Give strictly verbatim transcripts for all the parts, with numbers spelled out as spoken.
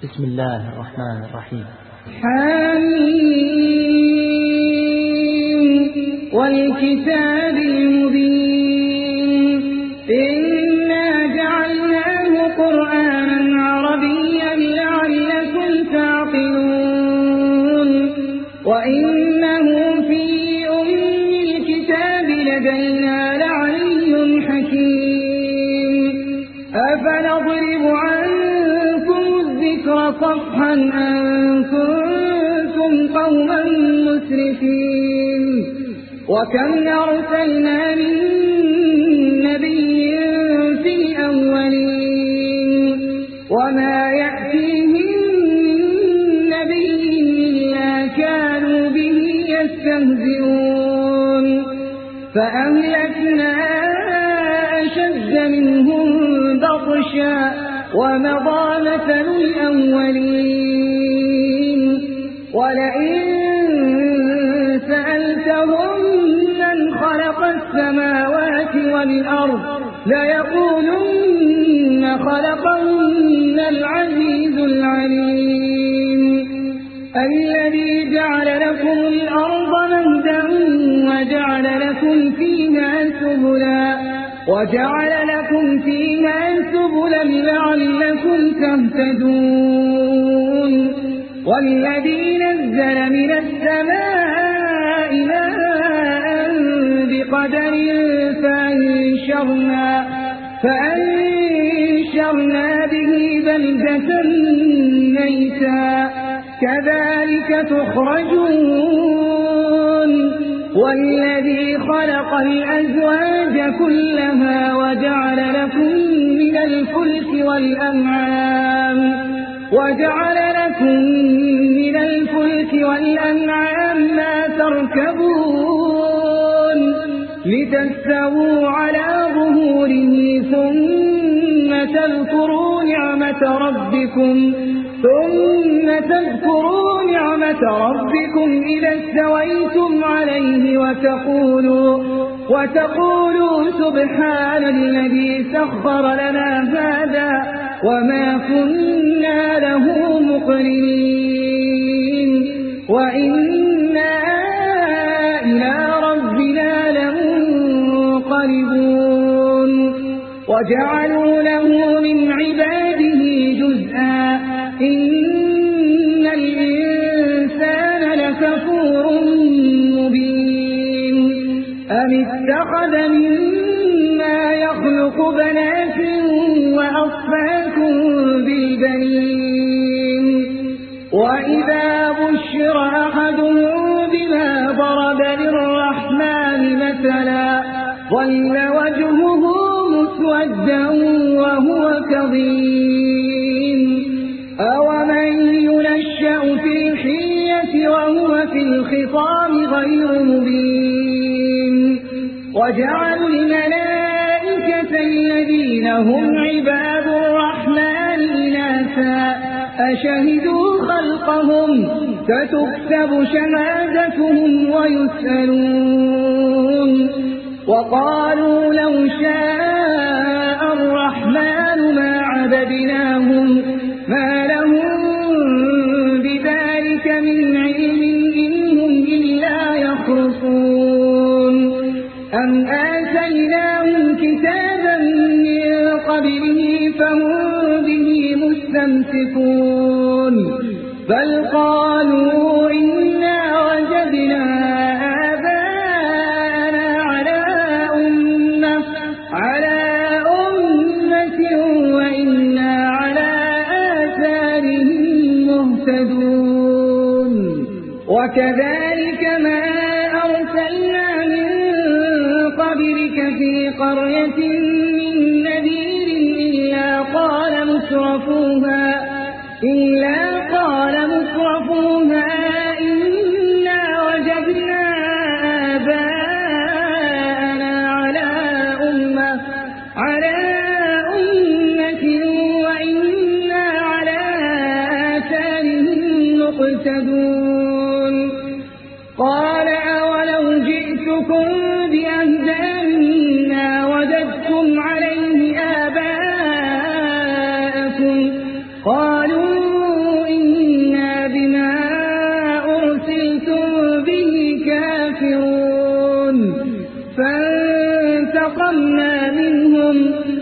بسم الله الرحمن الرحيم. حميم والكتاب المبين إنا جعلناه قرآنا عربيا لعلكم تعقلون وإنه في أم الكتاب لدينا لعلي حكيم أفنضرب عنكم الذكر صفحا أن كنتم قوما مسرفين وكم أرسلنا من نبي في الأولين وما يأتيهم نبي إلا كانوا به يستهزئون فأهلكنا أشد منهم بطشا ومضى مثل الأولين ولئن سألتهم من خلق السماوات والأرض ليقولن خلقهن العزيز العليم الذي جعل لكم الأرض مهدا وجعل لكم فيها سبلا وجعل لكم فيها سبلا لعلكم تهتدون والذي نزل من السماء ماء بقدر فأنشرنا, فأنشرنا به بلدة ميتا كذلك تخرجون والذي خلق الأزواج كلها وجعل لكم من الفلك والأنعام وجعل لكم من الفلك والأنعام ما تركبون لتستووا على ظهوره ثم تذكروا نعمة ربكم ثم تذكروا نعمة ربكم إذا استويتم عليه وتقولوا, وتقولوا سبحان الذي سخر لنا هذا وما كنا له مقرنين وإنا إلى ربنا لمنقلبون وجعلوا له من عباده جزءا إن الإنسان لكفور مبين أم اتخذ مما يخلق بنات وأصفاكم بالبنين وإذا بشر أحدهم بما ضرب للرحمن مثلا ظل وجهه مسودا وهو كظيم أومن ينشأ في الحية وهو في الخصام غير مبين وجعلوا الملائكة الذين هم عباد الرحمن إناثا أشهدوا خلقهم ستكتب شهادتهم ويسألون وقالوا لو شاء الرحمن ما عبدناهم ما لهم بذلك من علم إنهم إلا يخرصون أم آتيناهم كتابا من قبله فهم به مستمسكون بل قالوا إنا وجدنا آباءنا على أمة على أمة وإنا على آثارهم مهتدون وكذلك ما أرسلنا من قبلك في قرية من نذير إلا قال مترفوها إلا قال مترفوها إنا وجدنا آباءنا على أمة على أمة وإنا على آثارهم مقتدون قال أولو جئتكم بأهدى مما وجدتم عليه آباءكم قالوا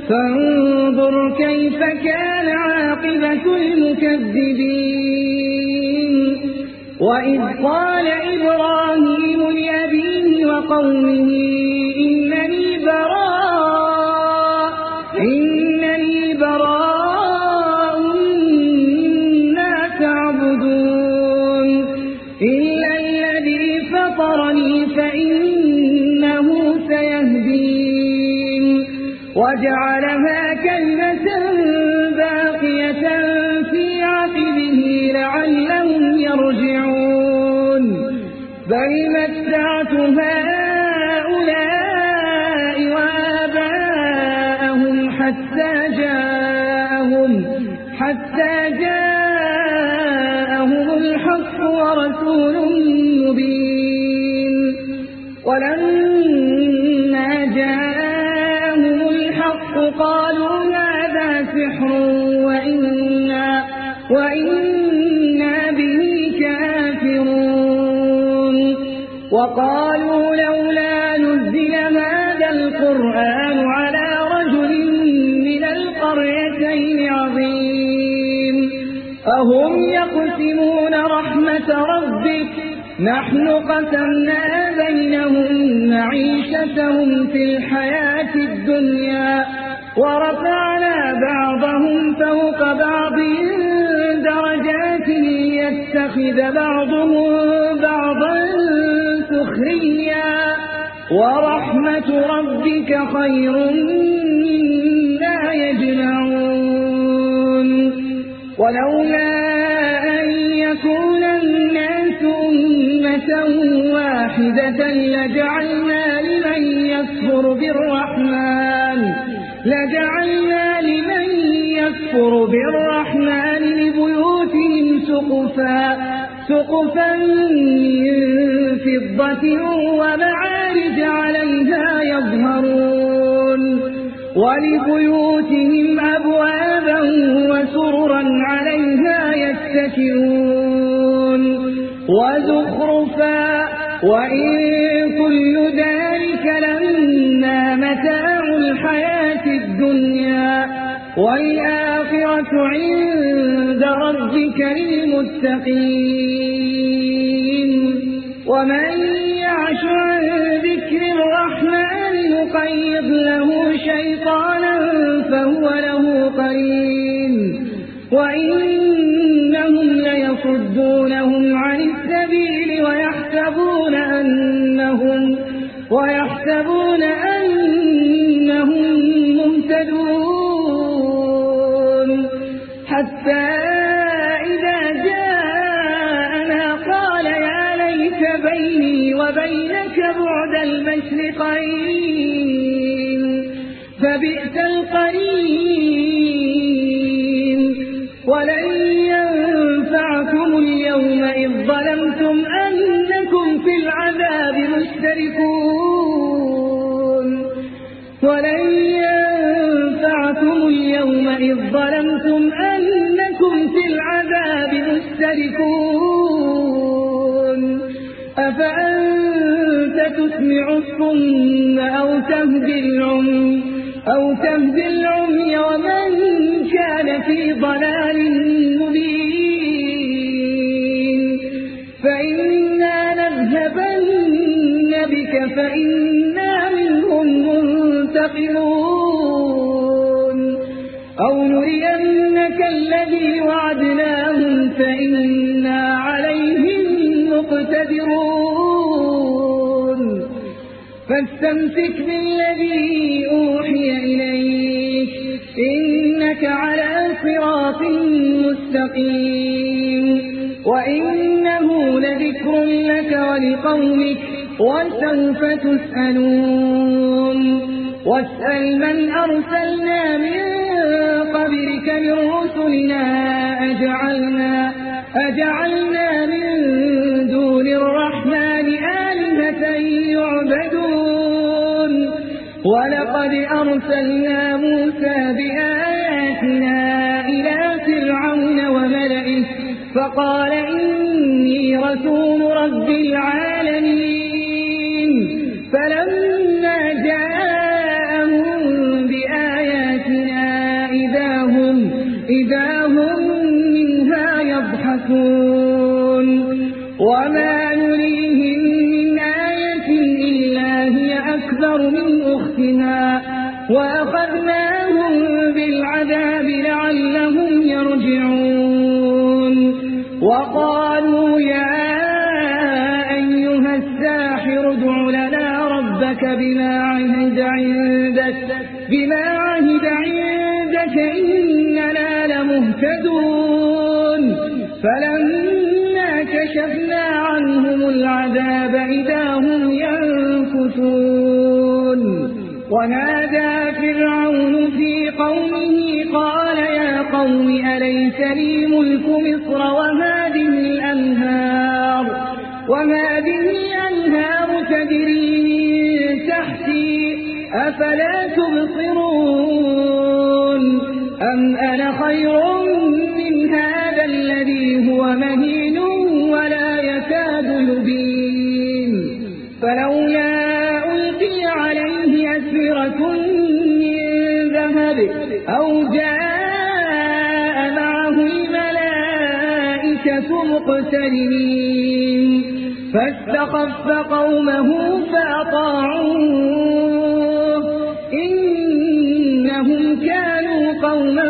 فانظر كيف كان عاقبة المكذبين. وإذ قال إبراهيم لأبيه وقومه إنني براء إنني براء مما تعبدون إلا الذي فطرني فإنه سيهدين. وجعلها كلمة باقية في عقبه لعلهم يرجعون. بل متعت هؤلاء وآباءهم حتى جاءهم حتى جاءهم الحق ورسول مبين. ولما جاءهم الحق قالوا هذا سحر وإنا, وإنا به كافرون. وقالوا لولا نزل هذا القرآن على رجل من القريتين عظيم أهم يقسمون رحمة ربك نحن قسمنا بينهم معيشتهم في الحياة الدنيا ورفعنا بعضهم فوق بعض درجات ليتخذ بعضهم بعضا سخريا ورحمة ربك خير مما يجمعون. ولولا أن يكون الناس أمة واحدة لجعلنا لمن يكفر بالرحمن لجعلنا لمن يكفر بالرحمن لبيوتهم سقفا سقفا من فضة ومعارج عليها يظهرون ولبيوتهم أبوابا وسررا عليها يتكئون وزخرفا وإن كل ذلك لما متاع الحياة الدنيا والآخرة عند ربك للمتقين. ومن يعش عن ذكر الرحمن نقيض له شيطانا فهو له قرين وإنهم ليصدونهم عن السبيل ويحسبون أنهم ويحسبون أنهم مهتدون حتى إذا جاءنا قال يا ليت بيني وبينك بعد المشرقين فبئس القرين. ولن ينفعكم اليوم إذ ظلمتم أنكم في العذاب مشتركون ولن ينفعكم اليوم إذ ظلمتم أنكم في العذاب مشتركون. أفأنت تسمع الصم أو تهدي العمي أو تهدي العمي ومن كان في ضلال مبين. فإنا نذهبن بك فإنا منهم منتقمون أو نرينك الذي وعدناهم فإنا عليهم مقتدرون. فاستمسك بالذي أوحي إليك إنك على صراط مستقيم وإنه لذكر لك ولقومك وسوف تسألون. واسأل من أرسلنا من قبلك من رسلنا أجعلنا, أجعلنا من دون الرحمن آلهة يعبدون. ولقد أرسلنا موسى بآياتنا إلى فرعون وملئه فقال إني رسول رب العالمين. فلما جاءهم بآياتنا إذا هم منها يضحكون وما نريهم من آية إلا هي أكبر من أختها وأخذناهم بالعذاب لعلهم يرجعون وقالوا يا أيها الساحر ادع لنا ربك بما عهد عندك بما عهد عندك إننا لمهتدون فلما كشفنا عنهم العذاب إذا هم ينكثون ونادى فرعون في قومه قال يا قوم أليس لي ملك مصر وهذه الأنهار وهذه الأنهار تجري تحتي أفلا تبصرون أم أنا خير من هذا الذي هو مهين ولا يكاد يبين فلولا ألقي عليه أسورة من ذهب أو جاء معه الملائكة مقترنين فاستخف قومه فأطاعوه إنهم كانوا قوما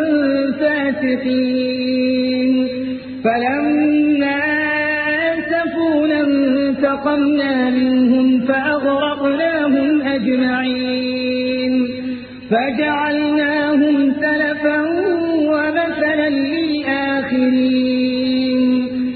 فاسقين فلما آسفونا انتقمنا منهم فأغرقناهم أجمعين فجعلناهم سلفا ومثلا للآخرين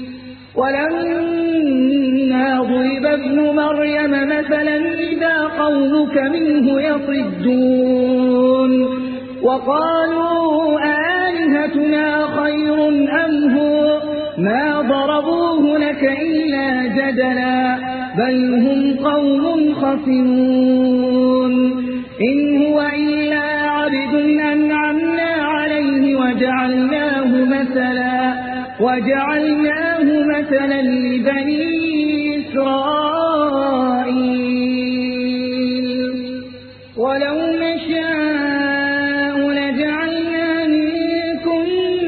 ولما ضرب ابن مريم مثلا إذا قومك منه يصدون وقالوا آلهتنا خير أم هو ما ضربوه لك إلا جدلا بل هم قوم خصمون إن هو إلا عبد أنعمنا عليه وجعلناه مثلا وجعلناه مثلا لبني إسرائيل ولو نشاء لجعلنا منكم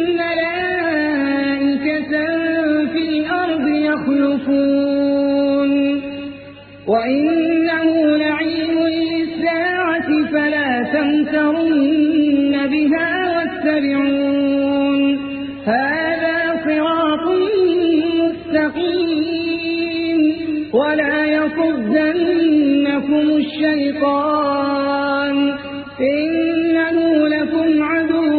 ملائكة في الأرض يخلفون وإنه لعلم للساعة فلا تمترن بها واتبعون هذا صراط مستقيم ولا يصدنكم الشيطان إنه لكم عدو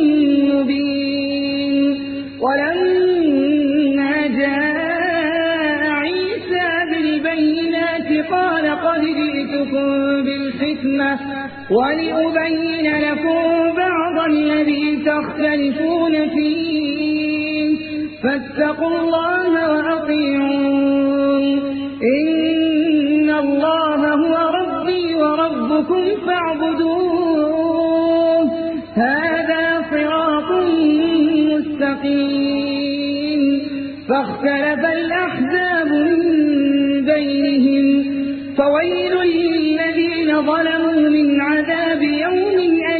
مبين ولما جاء عيسى بالبينات قال قد جئتكم بالحكمة ولأبين لكم بعض الذي تختلفون فيه فاتقوا الله وأطيعون إن الله هو ربي وربكم فاعبدوه هذا صراط مستقيم فاختلف الأحزاب من بينهم فويل للذين ظلموا من عذاب يوم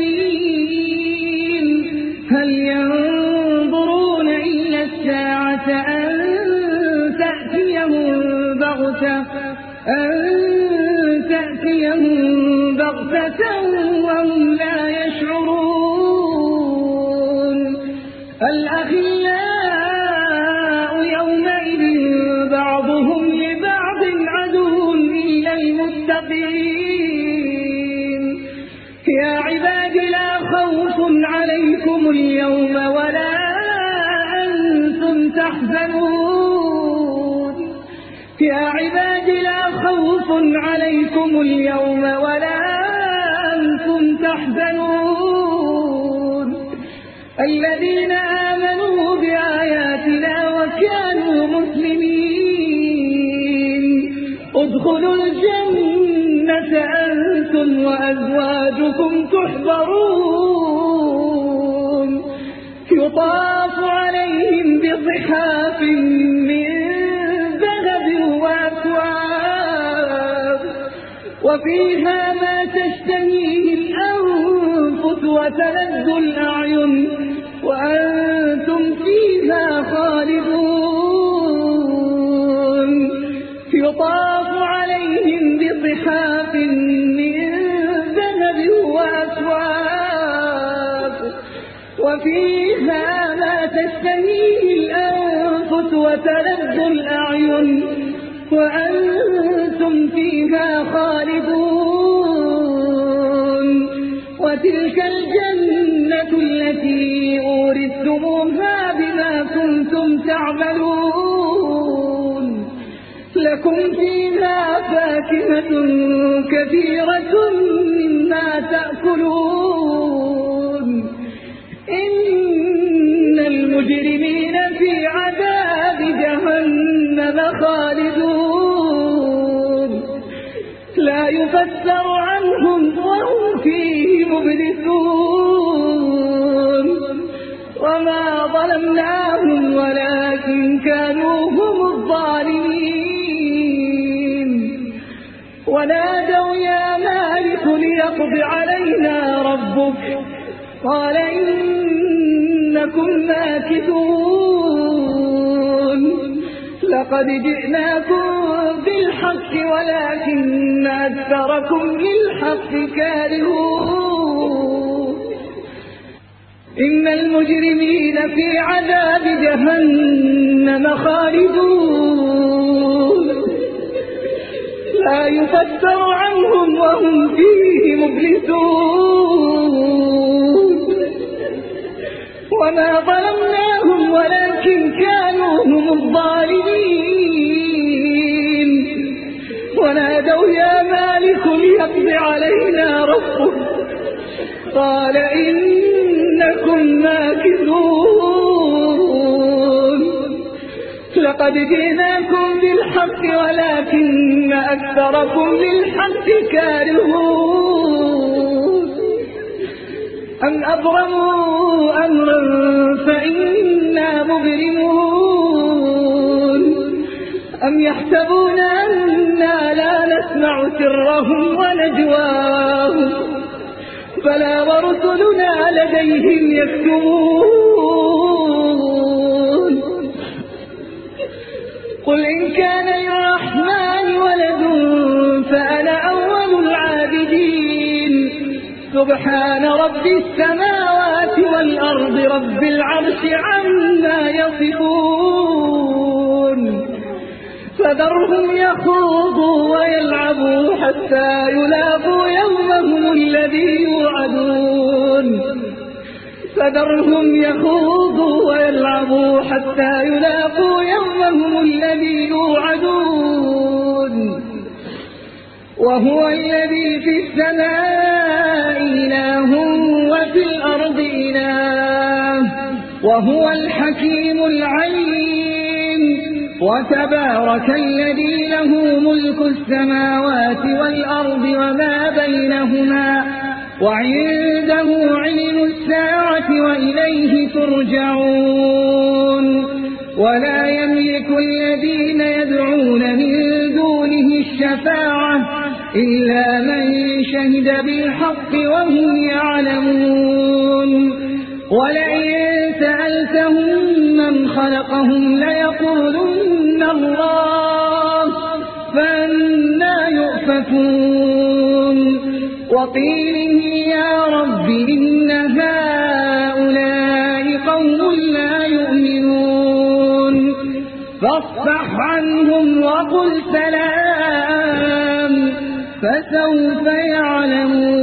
أليم هل ينظرون إلا الساعة أن تأتيهم بغتة أن تأتيهم بغتة وهم لا يشعرون الأخلاء يومئذ بعضهم لبعض عدو إلا المتقين يا عباد لا خوف عليكم اليوم ولا أنتم تحزنون يا عباد لا خوف عليكم اليوم ولا أنتم تحزنون الذين آمنوا بآياتنا وكانوا مسلمين ادخلوا الجنة أنتم وأزواجكم تحبرون يطاف عليهم بصحاف من ذهب وأكواب وفيها ما تشتهيه الأنفس وتلذ الأعين وأنتم وفيها ما تشتهيه الأنفس وتلذ الأعين وأنتم فيها خالدون وتلك الجنة التي أورثتموها بما كنتم تعملون لكم فيها فاكهة كثيرة مما تأكلون إن المجرمين في عذاب جهنم خالدون لا يفتر عنهم وهم فيه مبلسون وما ظلمناهم ولكن كانوا هم الظالمين ونادوا يا مالك ليقض علينا ربك قال إنكم ماكثون لقد جئناكم بالحق ولكن أكثركم للحق كارهون إن المجرمين في عذاب جهنم خالدون لا يفتر عنهم وهم فيه مبلسون وما ظلمناهم ولكن كانوا هم الظالمين ونادوا يا مالك ليقض علينا ربك قال إنكم ماكثون لقد جئناكم بالحق ولكن أكثركم للحق كارهون أم أبرموا أمرا فإنا مبرمون أم يحسبون أننا لا نسمع سرهم ونجواهم بلى ورسلنا لديهم يكتبون قل إن كان للرحمن ولد فأنا أول العابدين سبحان رب السماوات والأرض رب العرش عما يصفون فذرهم يخوضوا ويلعبوا حتى يلاقوا يومهم الذي يوعدون فذرهم يخوضوا ويلعبوا حتى يلاقوا يومهم الذي يوعدون وهو الذي في السماء إله وفي الأرض إله وهو الحكيم العليم وتبارك الذي له ملك السماوات والأرض وما بينهما وعنده علم الساعة وإليه ترجعون ولا يملك الذين يدعون من دونه الشفاعة إلا من شهد بالحق وهم يعلمون ولئن سألتهم من خلقهم ليقولن الله فأنى يؤفكون وقيله يا رب إن هؤلاء قوم لا يؤمنون فاصفح عنهم وقل سلام فسوف يعلمون.